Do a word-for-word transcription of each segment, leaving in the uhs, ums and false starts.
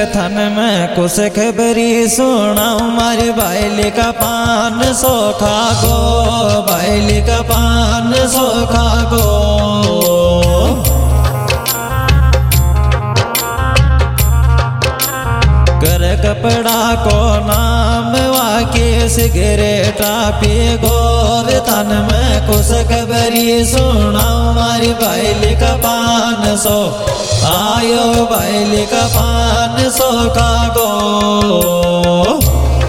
थन में कुछ खबरी सुनाऊं मारी बाइली का पान सोखा गो, बाइली का पान सोखा गो। कर कपड़ा को नाम वाके सिगरेटा पी गोर तन में कुछ खबरी सुनाऊं मारी बाइली का पान सो आयो, बाइली का पान सो का गो।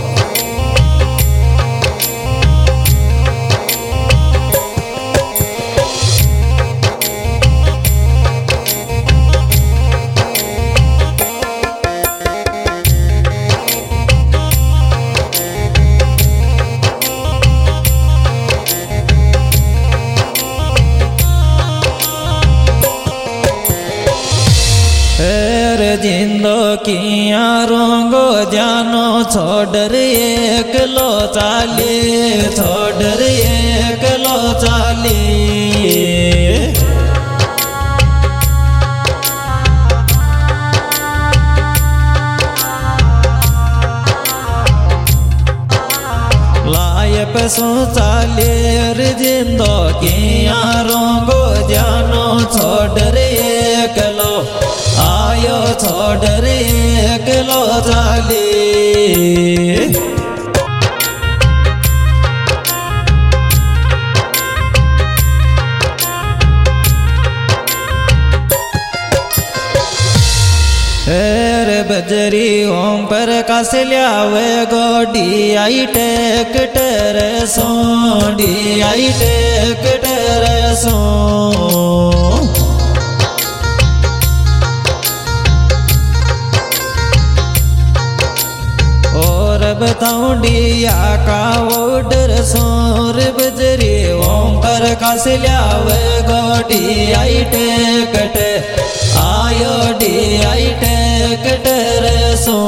जिंदो किया रोंगो जानो छोड़ एक लो चाली, छोड़ एक लो चाली। लाए पैसों चाली जिंदो किया रोंगो जानो छोड़ एक लो आयो, छोड़ एक लो चाली। रे बजरी ओम पर कस लियावे गोडी आई टेक टेरे सो, डी आई टेक टेरे सो। बताऊं डिया का ओडर सोर बजरी ओम पर कस लियावे गोडी आई टेकट आयो, डी आई टेकट रे सो।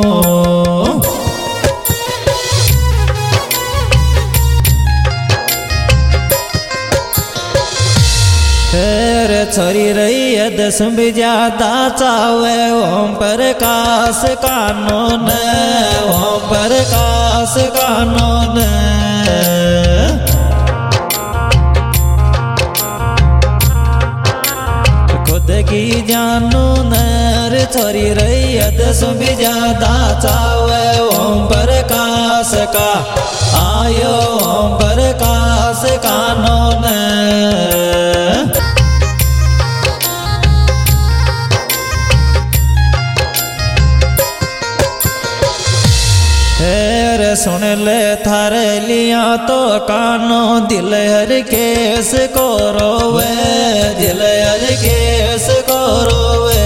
छोरी रही है दस ज्यादा चावे ओम प्रकाश कानून, ओम प्रकाश कानून। खुद की जानू नर छोरी रही है दस ज्यादा चावे ओम प्रकाश का आयो, ओम प्रकाश कानून। सुन ले थारे लिया तो कानो दिल हर केस को रोवे, दिल हर केस को रोवे।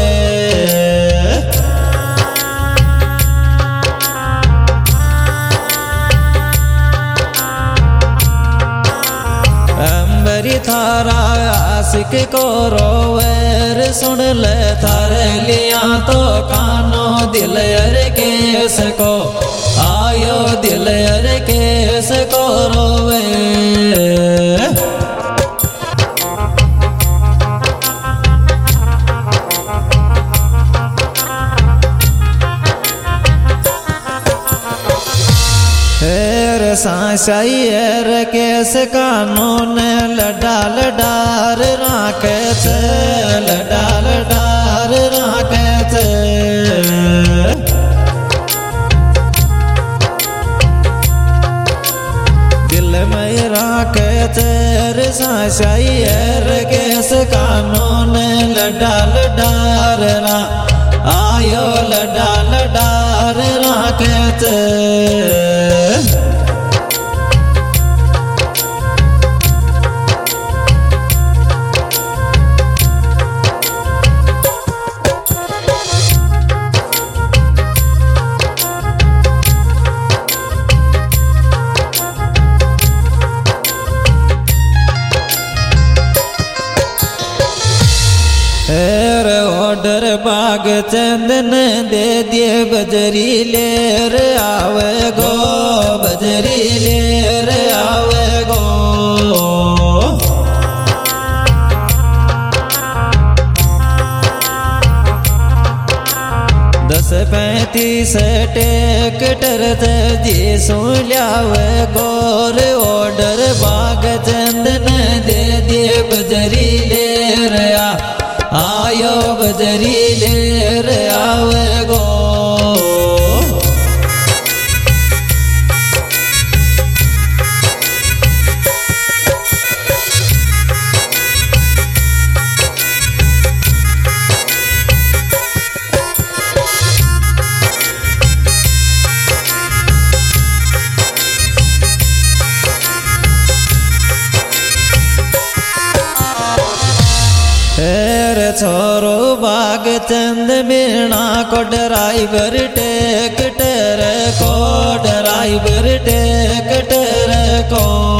अंबरी थारा आशिक को रोवे। सुन ले थारे लिया तो कानो दिल हर केस को आयो, दिल हर केस को रोवे। हेर सासाई हेर केस कानून लडा लडार राखे छे, लडा लडार राखे छे। राखे तेर सासाई हेर केस कानून लडा लडार रा आयो, लडा लडार राखे ते। ऑर्डर बाग चंदन दे दिए बजरी लेर आवे गो, बजरी लेर आवे गो। दस पैंतीस ट्रैक्टर जी सुन लियावे गोर ऑर्डर बाग चंद ने दे दिए बजरी ले रहा आयो बजरी ले रहा गो छोरो बाग चंद मीणा को ड्राइवर ट्रैक्टर को ड्राइवर ट्रैक्टर को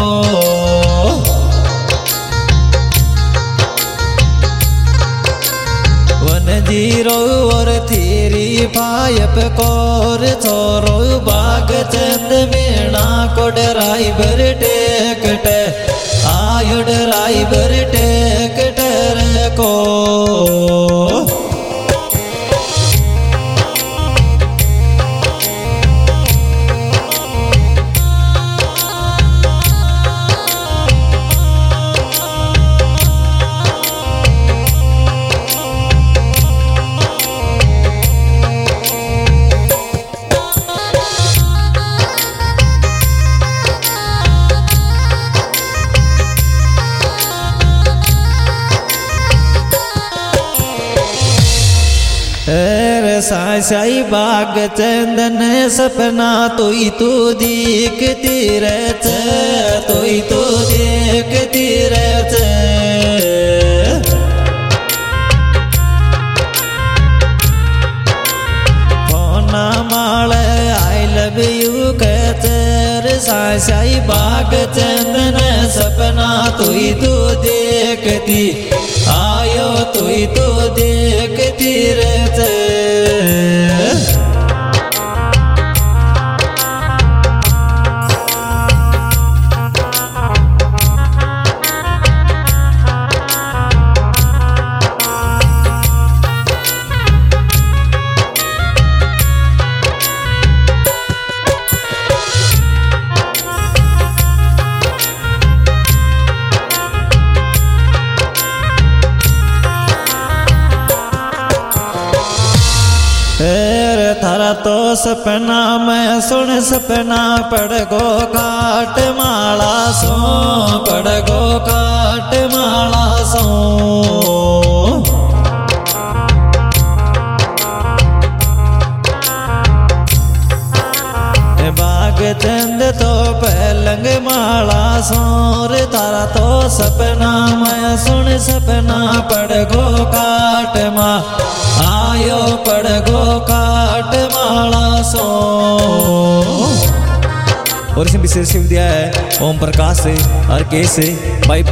वन जीरो और थ्री फाइव कोर छोरो बाग चंद मीणा को ड्राइवर ट्रैक्टर आयो ड्राइवर ट्रैक्टर को साई साई बाग चंदन सपना तोई तू दिखती रहत तोई तू देखती रहत फोना माल आई लव यू कहतर साई साई बाग चंदन सपना तोई तू देखती आयो तोई तू देखती रहत थारा तो सपना मैं सुन सपना पड़ गो काट माला सो पड़ गो काट माला सो बाग चंद तो पलंग माला सोर तारा तो सपना मैं सुन सपना पड़ गो काट मा आयो पड़ गो काट माला सो। और इसमें विशेष दिया है ओम प्रकाश से हर के से भाई।